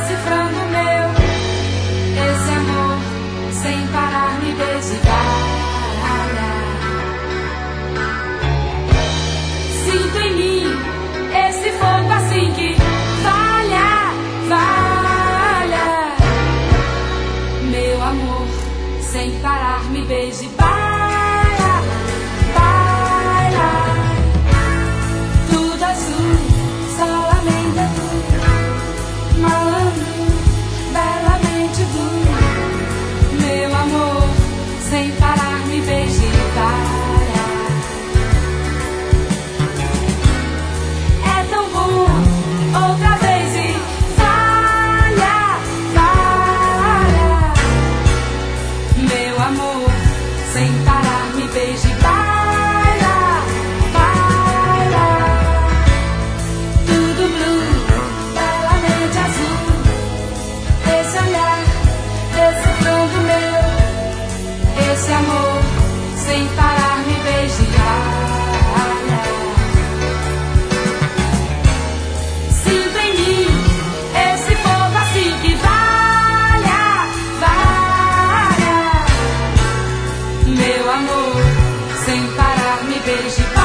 decifrando meu, esse amor sem parar me desvia. Sinto em mim esse fogo assim que falha, falha. Meu amor sem parar me beije, baila, baila. Tudo azul, solamente azul, malandro, belamente blue. Meu amor sem parar me beije, baila. É tão bom outra vez e falha, falha. Meu amor sem parar me beije, baila, baila. Tudo blue, belamente azul. Esse olhar, decifrando meu, esse amor sem parar me beije, baila. Sinto em mim esse fogo assim que valha, valha. Meu amor sem parar me beije,